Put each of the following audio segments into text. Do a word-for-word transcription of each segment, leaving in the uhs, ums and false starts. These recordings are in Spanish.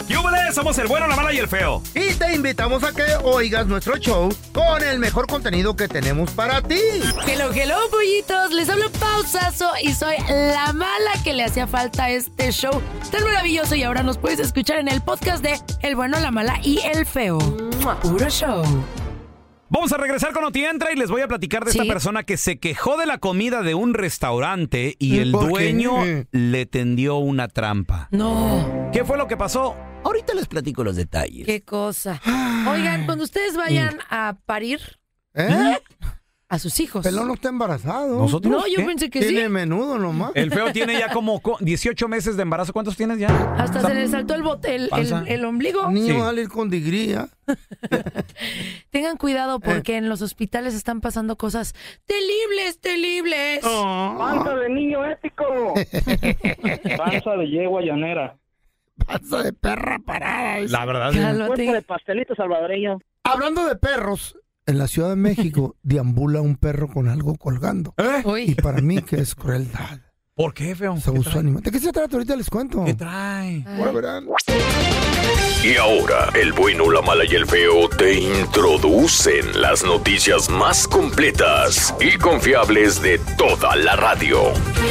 ¡Yúbele! Somos el bueno, la mala y el feo. Y te invitamos a que oigas nuestro show con el mejor contenido que tenemos para ti. Hello, hello, pollitos. Les hablo Pausazo y soy la mala que le hacía falta a este show tan maravilloso. Y ahora nos puedes escuchar en el podcast de El bueno, la mala y el feo. Puro show. Vamos a regresar con Otientra y les voy a platicar de ¿Sí? esta persona que se quejó de la comida de un restaurante y el ¿Por qué? dueño le tendió una trampa. No. ¿Qué fue lo que pasó? Ahorita les platico los detalles. Qué cosa. Oigan, cuando ustedes vayan a parir ¿Eh? a sus hijos. Pelón no está embarazado. ¿Nosotros? No, yo ¿Qué? pensé que Tiene sí. menudo nomás. El feo tiene ya como co- dieciocho meses de embarazo. ¿Cuántos tienes ya? Hasta se le saltó el bote, el, Panza. el, el ombligo. El niño Sí. va a salir con digría. Tengan cuidado porque en los hospitales están pasando cosas terribles, terribles. Panza de niño ético. Panza de yegua llanera. Panza de perra parada. La verdad. Cálmate. Cuerpo de pastelito salvadoreño. Hablando de perros, en la Ciudad de México deambula un perro con algo colgando. ¿Eh? Y Uy. para mí que es crueldad. ¿Por qué, feo? Se ¿Qué usó trae? animal. ¿De qué se trata? Ahorita les cuento. ¿Qué trae? Ahora verán. Y ahora, el bueno, la mala y el feo te introducen las noticias más completas y confiables de toda la radio.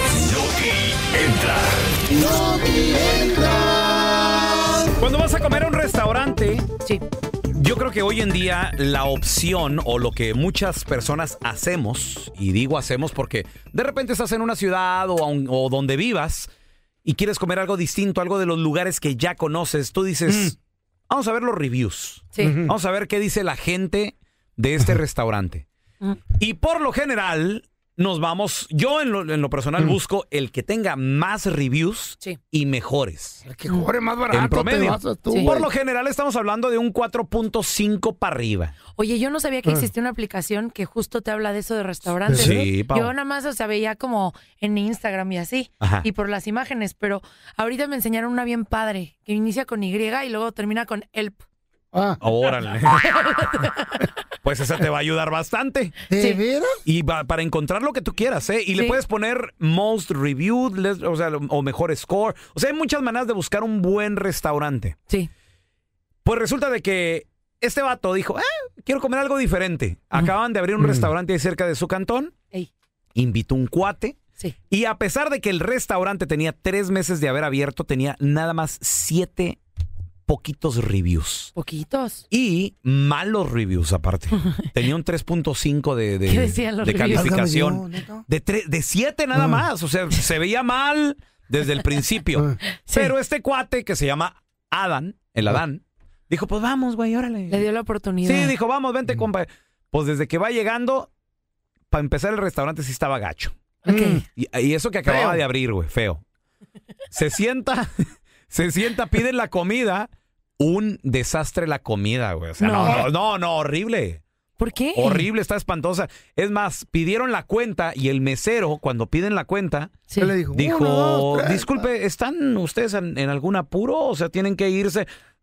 Cuando vas a comer a un restaurante, Sí. yo creo que hoy en día la opción o lo que muchas personas hacemos, y digo hacemos porque de repente estás en una ciudad o, aun- o donde vivas y quieres comer algo distinto, algo de los lugares que ya conoces, tú dices, vamos a ver los reviews, Sí. vamos a ver qué dice la gente de este restaurante. Mm. Y por lo general nos vamos, yo en lo, en lo personal busco el que tenga más reviews Sí. y mejores. El que cobre más barato En promedio. te vas a tú, Sí. güey. Por lo general estamos hablando de un cuatro punto cinco para arriba. Oye, yo no sabía que existía una aplicación que justo te habla de eso de restaurantes. Sí, Pau. Yo nada más, o sea, veía como en Instagram y así, Ajá. y por las imágenes, pero ahorita me enseñaron una bien padre, que inicia con Y y luego termina con Help. Ah, Órale. Pues esa te va a ayudar bastante. ¿de Sí. veras? Y va- para encontrar lo que tú quieras, ¿eh? Y le Sí. puedes poner most reviewed, les- o sea, o mejor score. O sea, hay muchas maneras de buscar un buen restaurante. Sí. Pues resulta de que este vato dijo, eh, quiero comer algo diferente. Acaban de abrir un restaurante ahí cerca de su cantón. Ey. Invitó un cuate. Sí. Y a pesar de que el restaurante tenía tres meses de haber abierto, tenía nada más siete poquitos reviews. Poquitos. Y malos reviews aparte. Tenía un tres punto cinco de, de, ¿Qué decían los de reviews? calificación. Válgame Dios, ¿neta? De, tre- de siete nada Ah. más. O sea, se veía mal desde el principio. Ah. Sí. Pero este cuate que se llama Adán, el Adán, dijo, pues vamos, güey, órale. Le dio la oportunidad. Sí, dijo, vamos, vente, compa. Pues desde que va llegando, para empezar el restaurante sí estaba gacho. Ok. Y, y eso que acababa Feo. de abrir, güey, feo. Se sienta, se sienta, piden la comida. Un desastre la comida, güey. O sea, no, No. no, no, no, horrible. ¿Por qué? Horrible, está espantosa. Es más, pidieron la cuenta y el mesero, cuando piden la cuenta, Sí. ¿Qué le dijo? dijo, Uno, dos, tres. disculpe, ¿están ustedes en, en algún apuro? O sea, ¿tienen que irse?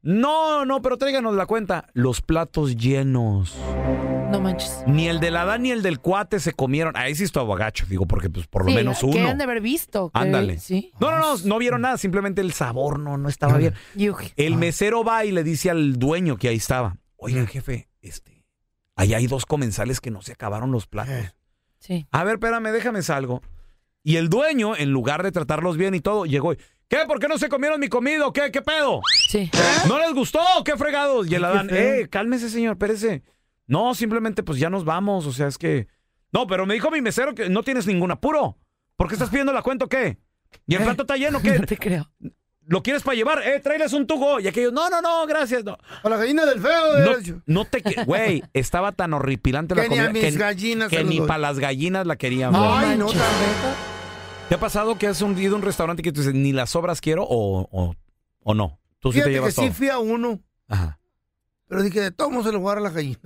No, no, pero tráiganos la cuenta. Los platos llenos. No manches. Ni el del Adán ni el del cuate se comieron. Ahí sí estuvo agacho, digo, porque pues por lo Sí, menos que uno. han de haber visto. que- Ándale. Sí. No, no, no, no vieron nada, simplemente el sabor no, no estaba bien. Yuj. El mesero va y le dice al dueño que ahí estaba, oiga, jefe, este, ahí hay dos comensales que no se acabaron los platos. Eh. Sí. A ver, espérame, déjame salgo. Y el dueño, en lugar de tratarlos bien y todo, llegó y, ¿qué? ¿Por qué no se comieron mi comida? ¿Qué? ¿Qué pedo? Sí. ¿No les gustó? ¿Qué fregados? Y el Qué Adán, feo. eh, cálmese, señor, espérese. No, simplemente pues ya nos vamos, o sea, es que... No, pero me dijo mi mesero que no tienes ningún apuro. ¿Por qué estás pidiendo la cuenta o qué? ¿Y el Eh. plato está lleno o qué? No te creo. ¿Lo quieres para llevar? Eh, tráeles un tugo. Y aquellos, no, no, no, gracias, no. A la gallina del feo. No, eh. no te... que- Güey, estaba tan horripilante la Que ni comida a mis que, gallinas que se los ni doy. para las gallinas la querían. güey. Ay, no, manches. tan ¿Te ha pasado que has un- ido a un restaurante que tú dices, ni las sobras quiero o, o, o no? Tú sí te Fíjate que llevas todo. sí fui a uno, Ajá. pero dije, de todos modos se lo voy a dar a la gallina.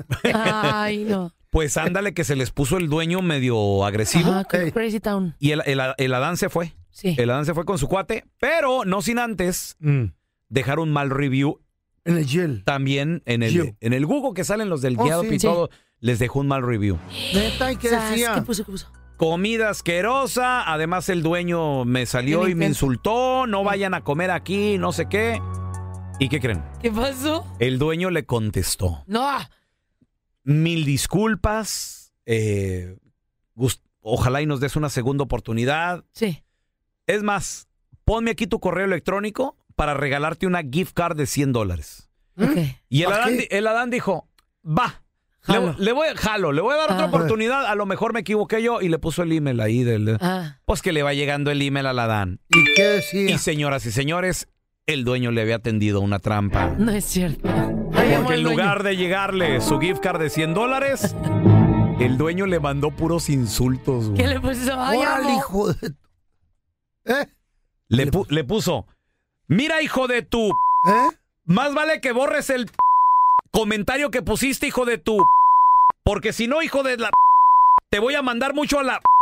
Ay, no. Pues ándale que se les puso el dueño medio agresivo Ajá, Ey. Crazy Town. y el, el, el Adán se fue. Sí. El Adán se fue con su cuate, pero no sin antes dejar un mal review En el gel. también en el, Yo. en el Google que salen los del Oh, Yelp sí. y Sí. todo. Les dejó un mal review. Neta, ¿y qué Sas, decía? ¿Qué puso? ¿Qué puso? Comida asquerosa, además el dueño me salió Qué y me intenso. insultó, no vayan a comer aquí, no sé qué. ¿Y qué creen? ¿Qué pasó? El dueño le contestó. No. Mil disculpas. Eh, gust- ojalá y nos des una segunda oportunidad. Sí. Es más, ponme aquí tu correo electrónico para regalarte una gift card de cien dólares. Ok. Y el ¿Para Adán, qué? el Adán dijo, va. Jalo. Le, le voy, jalo, le voy a dar otra Ah. oportunidad. A lo mejor me equivoqué yo y le puso el email ahí. Del, Ah. Pues que le va llegando el email al Adán. ¿Y qué decía? Y señoras y señores, el dueño le había tendido una trampa. No es cierto. Porque en lugar de llegarle su gift card de cien dólares, el dueño le mandó puros insultos. güey. ¿Qué le puso? Ay, Órale, amo. hijo de... ¿Eh? Le, pu- le puso, mira, hijo de tu... ¿Eh? Más vale que borres el comentario que pusiste, hijo de tu... Porque si no, hijo de la... Te voy a mandar mucho a la...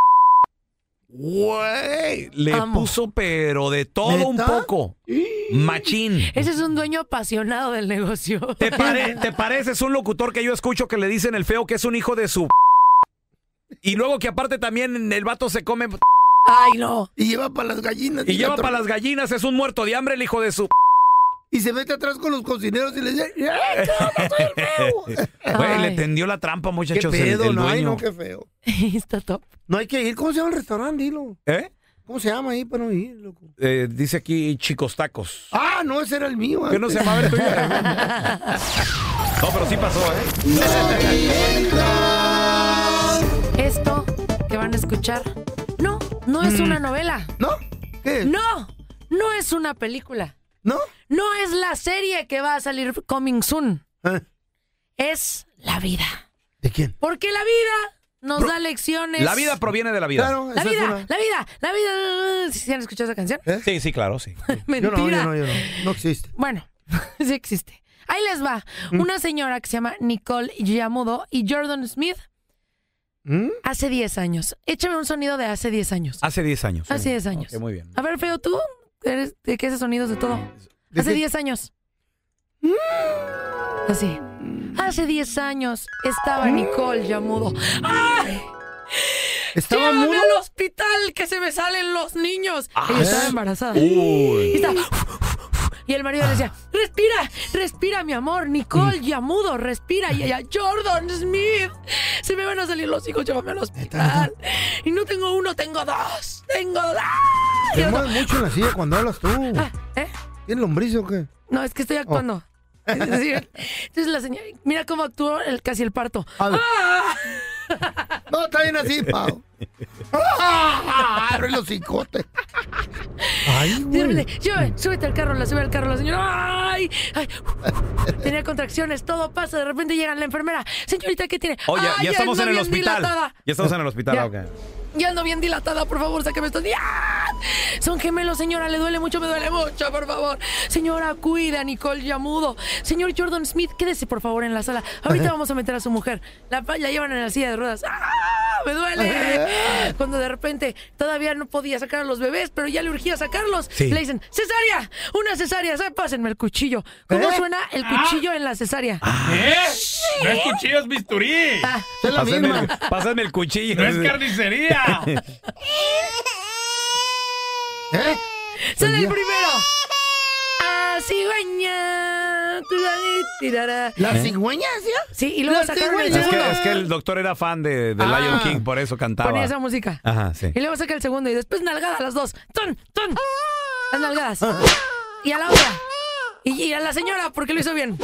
Güey, le Amo. puso pero de todo un ¿Neta? poco. Machín. Ese es un dueño apasionado del negocio. ¿Te, pare- ¿Te pareces un locutor que yo escucho que le dicen el feo que es un hijo de su... Y luego que aparte también el vato se come... Ay, no. Y lleva para las gallinas. Y la lleva tro- para las gallinas, es un muerto de hambre el hijo de su... Y se mete atrás con los cocineros y les dice... ¡Eh, no, soy el feo! Güey, Ay. le tendió la trampa, ¡Qué muchachos, el- pedo! el, No, ay, dueño. no, qué feo. Está top. No hay que ir. ¿Cómo se llama el restaurante? Dilo. ¿Eh? ¿Cómo se llama ahí para no ir, loco? Eh, dice aquí Chicos Tacos. Ah, no, ese era el mío. ¿Qué no antes. se llamaba el tuyo? No, pero sí pasó, ¿eh? Esto que van a escuchar, no, no es una novela. ¿No? ¿Qué? No, no es una película. ¿No? No es la serie que va a salir coming soon. ¿Eh? Es la vida. ¿De quién? Porque la vida nos da lecciones. La vida proviene de la vida. Claro, La esa es vida, una- la vida, la vida. ¿Sí han escuchado esa canción? ¿Eh? Sí, sí, claro, sí. Yo Mentira. no, yo no, yo no. No existe. Bueno, sí existe. Ahí les va. Una señora que se llama Nicole Yamudo y Jordan Smith ¿Mm? hace diez años. Échame un sonido de hace diez años. Hace diez años. Hace diez años. Ok, muy bien. A ver, feo, tú eres de qué haces sonidos de todo. ¿De Hace qué? diez años. Así. Hace diez años estaba Nicole Yamudo. ¡Ay! ¿Estaba ¡Llévame mudo? al hospital que se me salen los niños! Ella estaba embarazada. Uy. Y estaba... Y el marido le decía, respira, respira, mi amor, Nicole Yamudo, respira. Y ella, Jordan Smith, se me van a salir los hijos, llévame al hospital. Y no tengo uno, tengo dos, tengo dos. Y Te el otro, mueves mucho en la silla cuando hablas tú. "Ah, ¿eh? ¿Tienes lombriz o qué? No, es que estoy actuando. Es decir, entonces la señora, mira cómo actuó el, casi el parto. A ver. ¡Ah! No, está bien así, Pau. ¡Ah! Abre los cicotes. Ay, De güey. repente, "Llévame, súbete al carro, la sube al carro, la señora. ¡Ay! ay. Tenía contracciones, todo pasa. De repente llega la enfermera. Señorita, ¿qué tiene? Oye, "Ay, ya estamos ando en el bien hospital. dilatada". Ya estamos en el hospital, Ya. ok. Ya ando bien dilatada, por favor, sáqueme estos días. Son gemelos, señora, le duele mucho, me duele mucho, por favor. Señora, cuida a Nicole Yamudo. Señor Jordan Smith, quédese, por favor, en la sala. Ahorita vamos a meter a su mujer. La, la llevan en la silla de ruedas. ¡Ah! ¡Me duele! Cuando de repente todavía no podía sacar a los bebés, pero ya le urgía sacarlos. Sí. Le dicen, cesárea, una cesárea, ¿sabe? Pásenme el cuchillo. ¿Cómo ¿Eh? suena el cuchillo en la cesárea? ¿Eh? No es cuchillo, es bisturí. Ah, Es la Pásame misma. el, pásame el cuchillo. No es carnicería. ¿Eh? ¡Sale el Oye. primero! ¡Ah, cigüeña! Tirará. ¿La ¿Eh? cigüeña hacía? Sí, y luego La sacaron el cigüeña. Es que, segundo. es que el doctor era fan de, de Ah. Lion King, por eso cantaba. Ponía esa música. Ajá, sí. Y luego saca el segundo y después nalgada a las dos. ¡Ton! ¡Ton! Las nalgadas. Y a la otra. Y, y a la señora, porque lo hizo bien.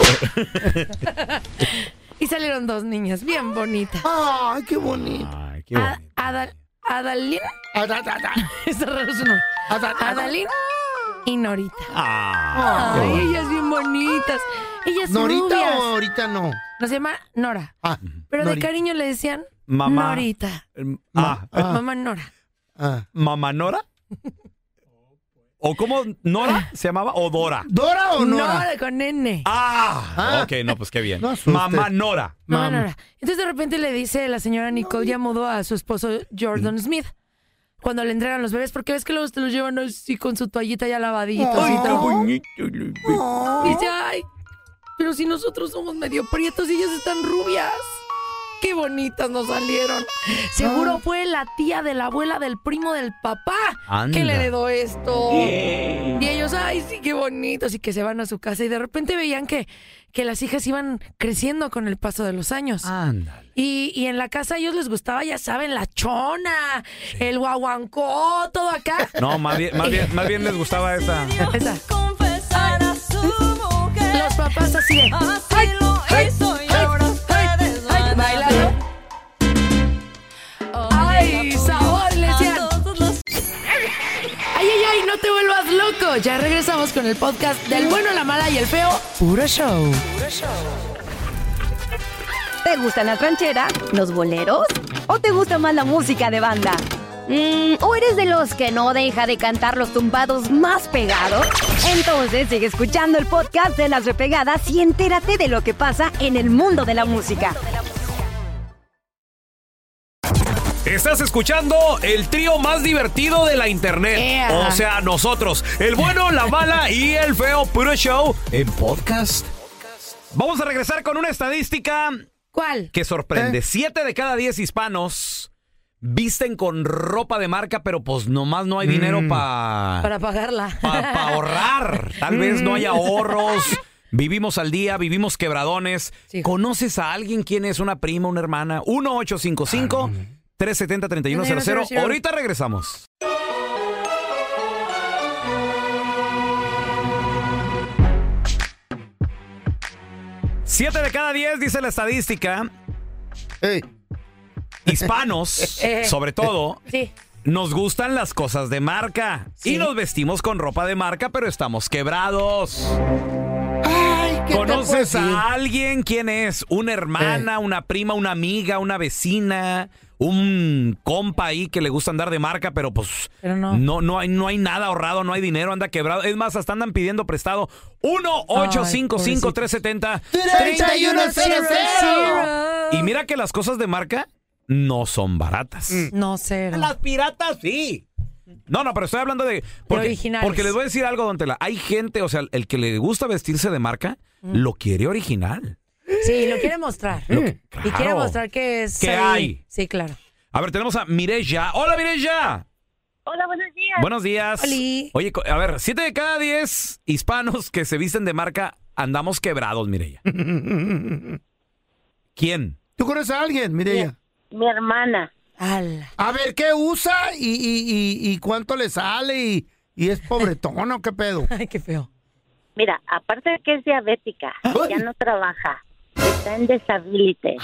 Y salieron dos niñas bien bonitas. Ay, qué bonito. Ay, qué A- bonito. Adal- Adalín. Ah, da, da, da. Está raro su nombre. Ah, da, da, da. Adalín y Norita. Ah, Ay, ellas bien bonitas. Ellas ¿Norita rubias. o ahorita no? Nos llama Nora. Ah, Pero de Norita. cariño le decían Mamá. Norita. Eh, ah, Ah. Mamá Nora. Ah. ¿Mamá Nora? ¿O cómo Nora se llamaba? ¿O Dora? ¿Dora o Nora? Nora con N. Ah, Ah. ok, no, pues qué bien. No asustes. Mamá Nora. Mamá Mam. Nora. Entonces de repente le dice la señora Nicole Yamudo a su esposo Jordan Smith cuando le entregan los bebés, porque ves que luego te los llevan así con su toallita ya lavaditos Ay, y qué todo. bonito. Dice, ay, pero si nosotros somos medio prietos y ellas están rubias. qué bonitas nos salieron. Seguro fue la tía de la abuela del primo del papá Anda. que le heredó esto. Y ellos, ay, sí, qué bonitos. Y que se van a su casa y de repente veían que, que las hijas iban creciendo con el paso de los años. Ándale. Y, y en la casa a ellos les gustaba, ya saben, la chona, el guaguancó, todo acá. No, más bien, más bien, más bien les gustaba esa. Esa. Los papás así de... ¡Ay, ay, ay, ay, ay! Bailando. ¡Ay, sabor! Le decían. ¡Ay, ay, ay! No te vuelvas loco. Ya regresamos con el podcast del bueno, la mala y el feo. Puro show. ¿Te gustan las rancheras, los boleros? ¿O te gusta más la música de banda? Mm, ¿O eres de los que no deja de cantar los tumbados más pegados? Entonces sigue escuchando el podcast de Las Repegadas y entérate de lo que pasa en el mundo de la música. Estás escuchando el trío más divertido de la internet. Yeah. O sea, nosotros, el bueno, la mala y el feo Puro Show en podcast. Vamos a regresar con una estadística ¿Cuál? que sorprende. Siete de cada diez hispanos visten con ropa de marca, pero pues nomás no hay dinero Mm. pa- Para pagarla. pa- pa ahorrar. Tal vez no hay ahorros. Vivimos al día, vivimos quebradones. Sí. ¿Conoces a alguien? ¿Quién es? ¿Una prima, una hermana? uno ocho cinco cinco, tres siete cero, tres uno cero cero. Ahorita regresamos. Siete de cada diez, dice la estadística, Ey, hispanos, Eh. sobre todo, Sí. nos gustan las cosas de marca. Sí. Y nos vestimos con ropa de marca, pero estamos quebrados. ay, ¿qué te puedo ¿Conoces decir? a alguien? ¿Quién es? ¿Una hermana, una prima, una amiga, una vecina? Un compa ahí que le gusta andar de marca, pero pues Pero no. no, no hay, no hay nada ahorrado, no hay dinero, anda quebrado. Es más, hasta andan pidiendo prestado. uno ocho cinco cinco, tres siete cero, treinta y uno cero cero. Y mira que las cosas de marca no son baratas. No sé. Las piratas sí. No, no, pero estoy hablando de... Porque, originales. porque les voy a decir algo, don Tela. Hay gente, o sea, el que le gusta vestirse de marca, lo quiere original. Sí, lo quiere mostrar. Lo que- Y quiere claro. mostrar que es... ¿Qué ahí. hay? Sí, claro. A ver, tenemos a Mireya. ¡Hola, Mireya! Hola, buenos días. Buenos días. Oli. Oye, co- a ver, siete de cada diez hispanos que se visten de marca andamos quebrados, Mireya. ¿Quién? ¿Tú conoces a alguien, Mireya? Mi hermana. Ala. A ver, ¿qué usa y, y, y, y cuánto le sale? Y, y es pobretón o qué pedo? Ay, qué feo. Mira, aparte de que es diabética, Ay. ya no trabaja, está en disability.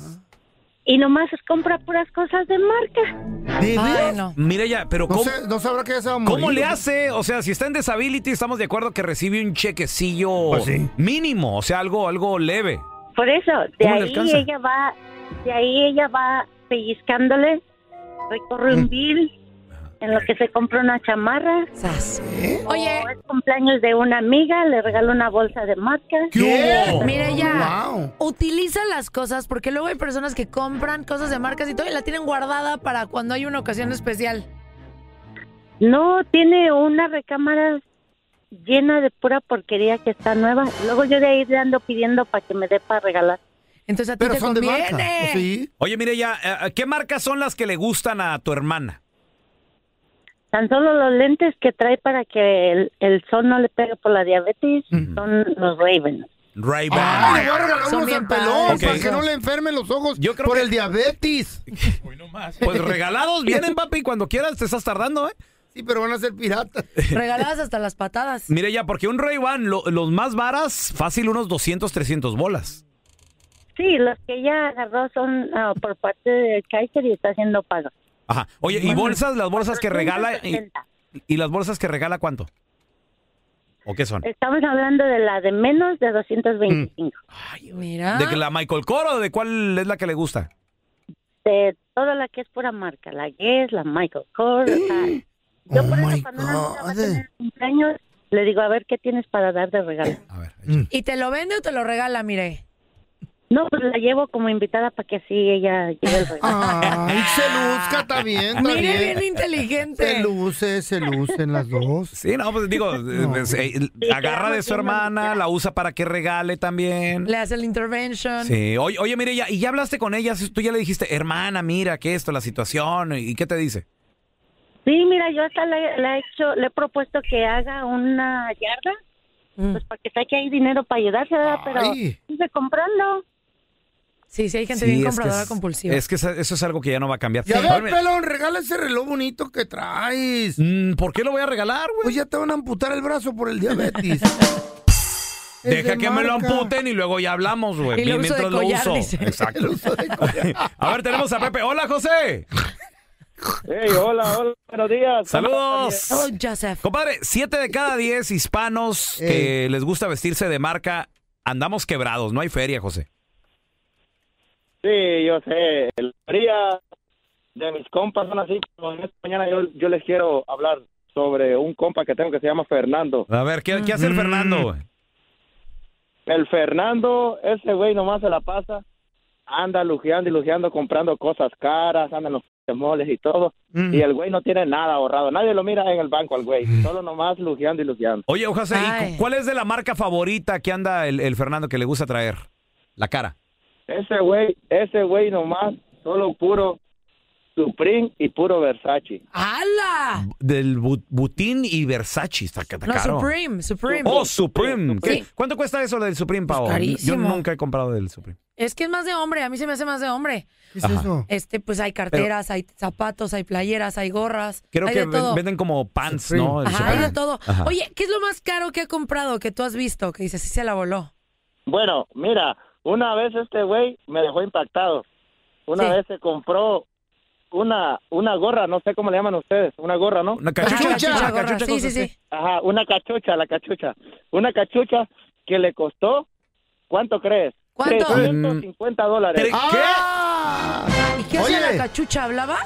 Y nomás compra puras cosas de marca. ¿De Ay, veras? no. Mireya, pero No, ¿cómo, sé, no sabrá que ya se va a morir. ¿cómo le hace? O sea, si está en disability, estamos de acuerdo que recibe un chequecillo Pues sí. mínimo, o sea, algo, algo leve. Por eso, de ¿Cómo le ahí alcanza? ella va, de ahí ella va pellizcándole, recorre un bill, en lo que se compra una chamarra. Sas. Oye, Oye, es cumpleaños de una amiga, le regala una bolsa de marca. ¿Qué? mira ya. Wow. Utiliza las cosas porque luego hay personas que compran cosas de marcas y todo y la tienen guardada para cuando hay una ocasión especial. No, tiene una recámara llena de pura porquería que está nueva. Luego yo de ahí le ando pidiendo para que me dé para regalar. Entonces a ti Pero te son de conviene. marca. ¿o sí? Oye, Mireya, eh, ¿qué marcas son las que le gustan a tu hermana? Tan solo los lentes que trae para que el, el sol no le pegue por la diabetes son los Ravens. Ray-Ban. Ay, le voy a regalar Son unos bien al pelón padres para esos. que no le enfermen los ojos Yo creo por que- el diabetes. Hoy nomás. Pues regalados vienen, papi, cuando quieras, te estás tardando, ¿eh? Sí, pero van a ser piratas. Regaladas hasta las patadas. Mire ya, porque un Ray-Ban, lo- los más varas, fácil unos doscientos, trescientos bolas. Sí, los que ella agarró son ah, por parte de Kaiser y está haciendo pago. Ajá. Oye, ¿y bolsas? ¿Las bolsas que regala? ¿Y, cuatrocientos sesenta. y las bolsas que regala cuánto? ¿O qué son? Estamos hablando de la de menos de doscientos veinticinco. Mira. ¿De que la Michael Kors o de cuál es la que le gusta? De toda la que es pura marca. La Guess, la Michael Kors. o sea, yo Oh por eso my cuando una amiga va a God. tener cumpleaños, le digo, a ver, ¿qué tienes para dar de regalo? A ver. ¿Y te lo vende o te lo regala, mire? No, pues la llevo como invitada para que así ella lleve el regalo. Ay, se luzca, está bien, está Mire, bien. bien inteligente. Se luce, se lucen las dos. Sí, no, pues digo, No. pues, eh, agarra de su hermana, la usa para que regale también. Le hace el intervention. Sí, oye, oye, mire, ya, y ya hablaste con ella, tú ya le dijiste, hermana, mira, que esto, la situación, ¿y qué te dice? Sí, mira, yo hasta le, le he hecho, le he propuesto que haga una yarda, Mm. pues para que saque ahí dinero para ayudarse, ¿verdad? Pero Ay. sigue comprando. Sí, sí, hay gente Sí, bien es que compradora es- compulsiva. Es que eso eso es algo que ya no va a cambiar. Ya A ver, ves, mira, pelón, regala ese reloj bonito que traes. mm, ¿por qué lo voy a regalar, güey? Pues ya te van a amputar el brazo por el diabetes. Es Deja de que me lo marca. amputen y luego ya hablamos, güey. Y lo uso Mientras de lo collar, uso. dice. Exacto. El uso de collar. A ver, tenemos a Pepe. Hola, José. Hey, hola, hola, buenos días. Saludos. Oh, Joseph. Compadre, siete de cada diez hispanos que les gusta vestirse de marca, andamos quebrados. No hay feria, José. Sí, yo sé. La mayoría de mis compas son así. Pero en esta mañana yo, yo les quiero hablar sobre un compa que tengo que se llama Fernando. A ver, ¿qué, qué hace el Mm. Fernando, güey? El Fernando, ese güey nomás se la pasa. Anda lujeando y lujeando, comprando cosas caras, anda en los moles y todo. Mm. Y el güey no tiene nada ahorrado. Nadie lo mira en el banco al güey. Solo nomás lujeando y lujeando. Oye, José, ¿y Ay. cu- cuál es de la marca favorita que anda el, el Fernando que le gusta traer? La cara. Ese güey, ese güey nomás, solo puro Supreme y puro Versace. ¡Hala! Del bu- Butín y Versace. Está, está No, caro. Supreme, Supreme. Oh, Supreme. ¿Qué- Sí. ¿Cuánto cuesta eso del Supreme, Pau? Pues carísimo. Yo nunca he comprado del Supreme. Es que es más de hombre, a mí se me hace más de hombre. ¿Qué es Ajá. eso? Este, pues hay carteras, hay zapatos, hay playeras, hay gorras. Creo hay que de ven- todo. venden como pants, Supreme. ¿no? El Ajá, Supreme. hay de todo. Ajá. Oye, ¿qué es lo más caro que ha comprado que tú has visto? Que dices, sí se la voló. Bueno, mira, una vez este güey me dejó impactado. Una Sí. vez se compró una una gorra, no sé cómo le llaman ustedes, una gorra, ¿no? Una Ajá, cachucha. cachucha, gorra. cachucha, Sí, cosas sí, así. sí. Ajá, una cachucha, la cachucha. Una cachucha que le costó, ¿cuánto crees? ¿Cuánto? trescientos cincuenta dólares. ¿Qué? ¡Ah! ¿Y qué hacía Oye. la cachucha? ¿Hablaba?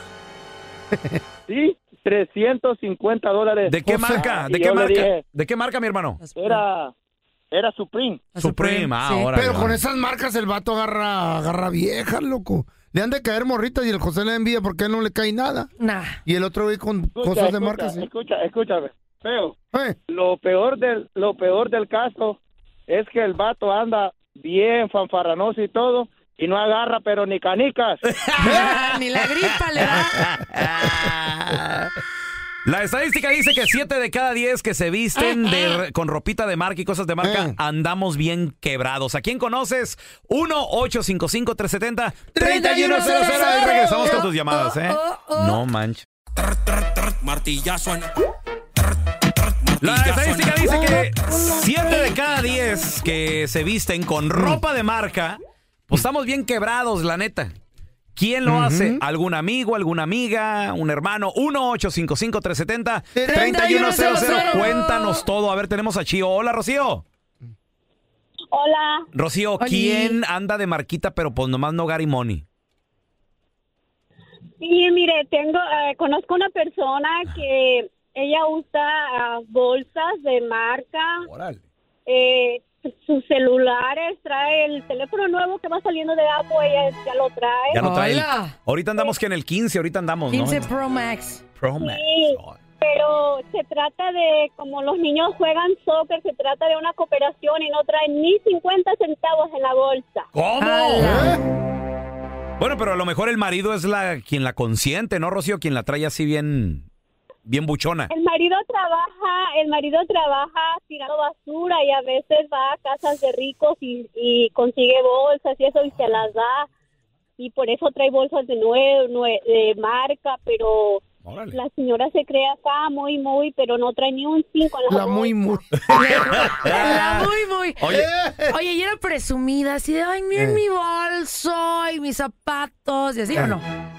Sí, trescientos cincuenta dólares. ¿De qué O sea, marca? y ¿De yo qué le marca? dije- ¿De qué marca, mi hermano? Era, era Supreme. La Supreme, ah, sí. ahora. Pero con esas marcas el vato agarra, agarra viejas, loco. Le han de caer morritas y el José le envía porque a él no le cae nada. Nah. Y el otro güey con Escucha, cosas de escucha, marcas. Sí. escucha, escúchame. Feo. Eh, Lo peor del, lo peor del caso es que el vato anda bien fanfarranoso y todo, y no agarra pero ni canicas. Ni la gripa le da. La estadística dice que siete de cada diez que se visten de, con ropita de marca y cosas de marca Eh. andamos bien quebrados. ¿A quién conoces? uno ocho cinco cinco tres siete cero treinta tres y uno uno cero cero cero. Ahí cero. regresamos con tus llamadas, ¿eh? Oh, oh, oh. No manches. Martillazo en... La estadística dice que siete de cada diez que se visten con ropa de marca, pues estamos bien quebrados, la neta. ¿Quién lo hace? ¿Algún amigo, alguna amiga, un hermano? uno ocho cinco cinco tres siete cero tres uno cero cero. Cuéntanos todo. A ver, tenemos a Chío. Hola, Rocío. Hola. Rocío, Oli. ¿quién anda de marquita pero pues nomás no Gary Money? Sí, mire, tengo, eh, conozco una persona que ella usa ah, bolsas de marca, Órale. eh, sus celulares, trae el teléfono nuevo que va saliendo de Apple, ella ya lo trae. Ya no trae. el- Hola. Ahorita andamos que en el quince, ahorita andamos, ¿no? quince Pro Max. Pro Max. Sí. Pero se trata de, como los niños juegan soccer, se trata de una cooperación y no traen ni cincuenta centavos en la bolsa. ¿Cómo? ¡Hala! Bueno, pero a lo mejor el marido es la quien la consiente, ¿no, Rocío? Quien la trae así bien, bien buchona. El marido trabaja, el marido trabaja tirando basura y a veces va a casas de ricos y, y consigue bolsas y eso y se las da. Y por eso trae bolsas de nuevo, nue- de marca, pero Órale. la señora se cree acá muy, muy, pero no trae ni un cinco en la la muy, muy. La muy, muy. Oye, Oye, y era presumida, así de, ay, miren Eh. mi bolso y mis zapatos, y así, ¿o no?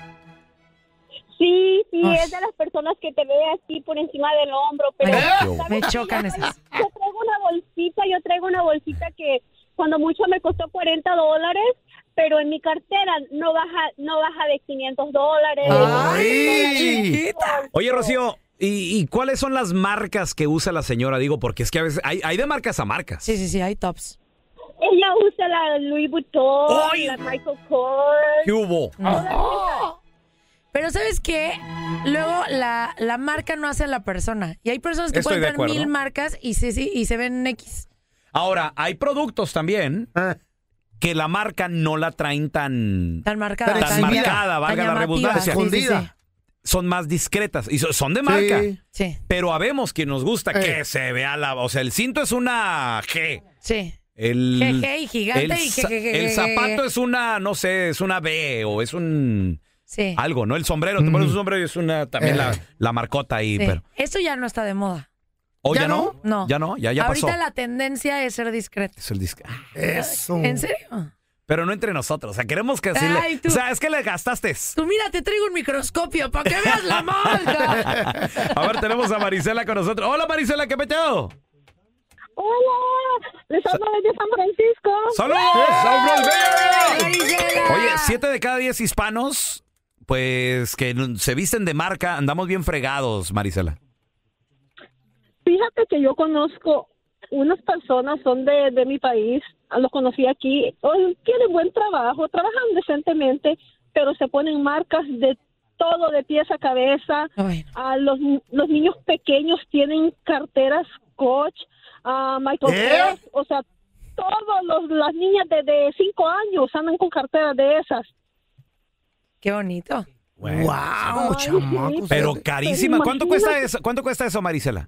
Sí, sí, Ay. es de las personas que te ve así por encima del hombro, pero Ay, ¿sabes me qué? chocan Yo esas. traigo- Yo traigo una bolsita, yo traigo una bolsita que cuando mucho me costó cuarenta dólares, pero en mi cartera no baja no baja de quinientos dólares. Ay. oye, Rocío, ¿y, y cuáles son las marcas que usa la señora? Digo, porque es que a veces hay, hay de marcas a marcas. Sí, sí, sí, hay tops. Ella usa la Louis Vuitton, ¡Ay! la Michael Kors. ¿Qué hubo? Oh. Pero ¿sabes qué? Luego la, la marca no hace a la persona. Y hay personas que Estoy pueden de tener acuerdo. mil marcas y se, sí, y se ven X. Ahora, hay productos también Ah. que la marca no la traen tan, Tan marcada. Tan tan exhibida. marcada, valga tan la llamativa. redundancia. Sí, sí, Escondida. sí. Son más discretas y so- son de marca. Sí. Sí, Pero habemos quien nos gusta Eh. que se vea la... O sea, el cinto es una G. sí. El, Jeje y gigante el, y za- jejeje. el zapato es una, no sé, es una B o es un... Sí. Algo, ¿no? El sombrero, te pones un sombrero y es una... También Eh. la, la marcota ahí, Sí. pero... Esto ya no está de moda. ¿O ya, ¿Ya no? No. Ya no, ya, ya Ahorita pasó. la tendencia es ser discreto. Es el disco. Eso. ¿En serio? Pero no entre nosotros. O sea, queremos que así le- Ay, tú. O sea, es que le gastaste. Tú mira, te traigo un microscopio para que veas la marca. A ver, tenemos a Marisela con nosotros. Hola, Marisela, ¿qué peteo? Hola, les hablo desde San Francisco. ¡Saludos! Marisela. Oye, siete de cada diez hispanos, pues, que se visten de marca, andamos bien fregados, Marisela. Fíjate que yo conozco unas personas, son de, de mi país, los conocí aquí, oh, tienen buen trabajo, trabajan decentemente, pero se ponen marcas de todo, de pies a cabeza. Bueno. A los, los niños pequeños tienen carteras Coach, a Michael ¿Eh? Kors, o sea, todas los, las niñas de, de cinco años andan con carteras de esas. Qué bonito. Bueno. Wow, Ay, chamacos. sí, Pero Pero carísima. ¿Cuánto imagínate. cuesta eso? ¿Cuánto cuesta eso, Marisela?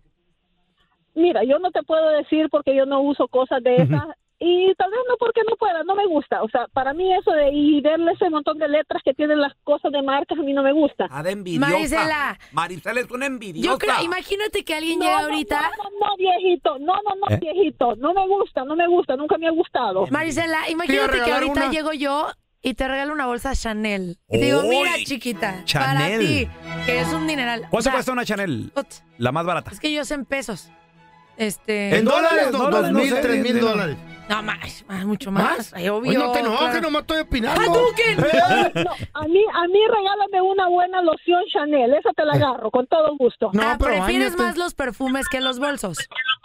Mira, yo no te puedo decir porque yo no uso cosas de esas. Y tal vez no porque no pueda, no me gusta. O sea, para mí eso de y verle ese montón de letras que tienen las cosas de marcas a mí no me gusta. Ah, de envidiosa. Marisela. Marisela es una envidiosa. Yo creo, imagínate que alguien No, llega no, ahorita. No, no, no, viejito. No, no, no, ¿Eh? viejito. No me gusta, no me gusta. Nunca me ha gustado. Marisela, imagínate que regalar ahorita una. llego yo y te regalo una bolsa Chanel. Y te digo, ¡Uy! mira, chiquita, para Chanel. ti, que es un dineral. O ¿Cuánto sea, cuesta una Chanel? ut, La más barata. Es que yo sé en pesos. Este. En dólares, dólares, dos, dólares, dos mil, no sé, tres mil no. dólares. No, más, más, mucho más. ¿Más? Ay, obvio. Oye, no te enojes, claro. nomás estoy opinando. ¡Ah, tú qué! No, a mí, a mí regálame una buena loción Chanel. Esa te la agarro con todo gusto. No, Ah, pero prefieres báñate. más los perfumes que los bolsos.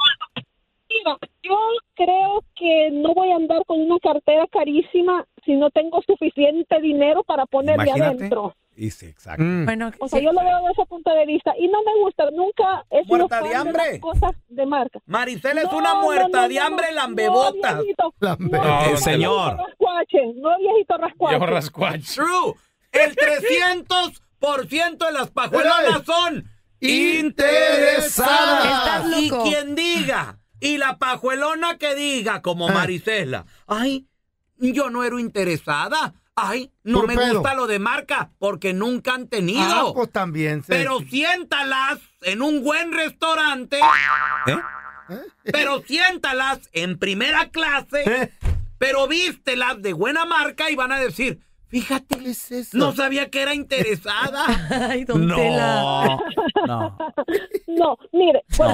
Mira, yo creo que no voy a andar con una cartera carísima si no tengo suficiente dinero para ponerle Imagínate. adentro. Y sí, exacto. Mm. Bueno, O sea, sí. yo lo veo desde ese punto de vista. Y no me gusta, nunca he sido Muerta de fan hambre. las cosas de marca. Marisela No, no, no, no, no, No, viejito. Lambe- No, Eh, viejito señor. rascuache, no, viejito rascuache. Viejo rascuacho. True. El trescientos por ciento de las pajuelonas son interesadas. Estás Y loco. quien diga, y la pajuelona que diga, como Ah. Marisela, ay, yo no era interesada. Ay, no Puro me pedo. gusta lo de marca porque nunca han tenido. Ah, pues también. sí. Pero siéntalas en un buen restaurante. ¿Eh? Pero siéntalas en primera clase. ¿Eh? Pero vístelas de buena marca y van a decir, fíjate, ¿Qué es eso? no sabía que era interesada. Ay, don Tela. no. No, mire, pues,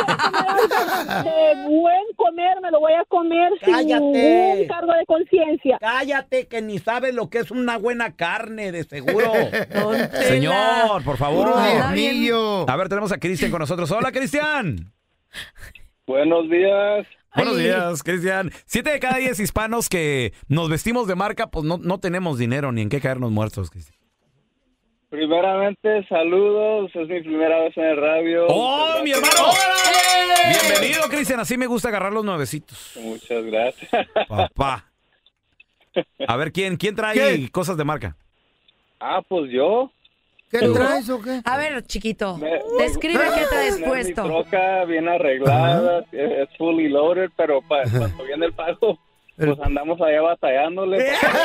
de buen comer me lo voy a comer Cállate. sin ningún cargo de conciencia. Cállate que ni sabes lo que es una buena carne, de seguro. Don Tela. Señor, por favor. Puro Anda bien. diezmillo. A ver, tenemos a Cristian con nosotros. Hola, Cristian. Buenos días. Buenos Ay. días, Cristian. Siete de cada diez hispanos que nos vestimos de marca, pues no, no tenemos dinero ni en qué caernos muertos, Cristian. Primeramente, saludos. Es mi primera vez en el radio. ¡Oh, Muchas mi gracias. hermano! Bienvenido, Cristian. Así me gusta agarrar los nuevecitos. Muchas gracias. Papá. A ver, ¿quién, quién trae ¿Qué? cosas de marca? Ah, pues yo. ¿Qué traes o qué? A ver, chiquito, Me- describe qué traes Tener puesto. Mi troca bien arreglada, es es fully loaded, pero pa- cuando viene el pago, pues andamos allá batallándole.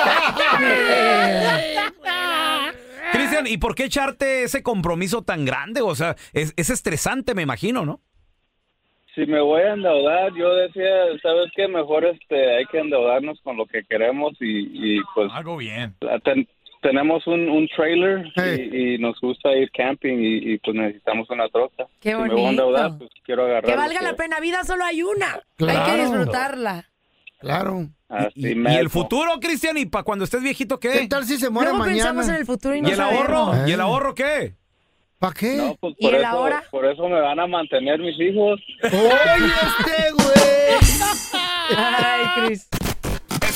Cristian, ¿y por qué echarte ese compromiso tan grande? O sea, es, es estresante, me imagino, ¿no? Si me voy a endeudar, yo decía, ¿sabes qué? Mejor este, hay que endeudarnos con lo que queremos y, y pues Algo bien. ten- tenemos un, un trailer Hey. y, y nos gusta ir camping y, y, pues necesitamos una troca. Qué Si me voy a endeudar, bonito. pues quiero agarrar. Que lo valga la pena, vida solo hay una. Hay Claro. que disfrutarla. Claro. Así Y, y mismo. el futuro, Cristian, y para cuando estés viejito, ¿Qué ¿qué? tal si se muere Luego mañana? pensamos en el futuro y ¿Y no el sabemos. ahorro? ¿Y el Eh. ahorro qué? ¿Para qué? No, pues ¿Y por el eso, ahora? por eso me van a mantener mis hijos. ¡Oye, este güey! Ay, Cris.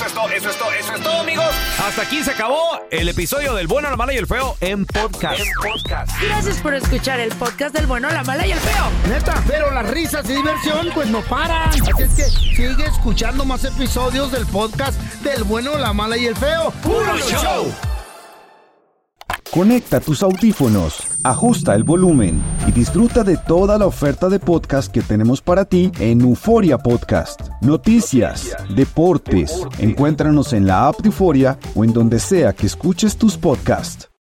es todo, eso es todo, eso es todo, amigos. Hasta aquí se acabó el episodio del Bueno, la Mala y el Feo en podcast. En podcast. Gracias por escuchar el podcast del Bueno, la Mala y el Feo. Neta, pero las risas y diversión pues no paran. Así es que sigue escuchando más episodios del podcast del Bueno, la Mala y el Feo. ¡Puro show! Conecta tus audífonos, ajusta el volumen y disfruta de toda la oferta de podcast que tenemos para ti en Euforia Podcast. Noticias, deportes, encuéntranos en la app de Euforia o en donde sea que escuches tus podcasts.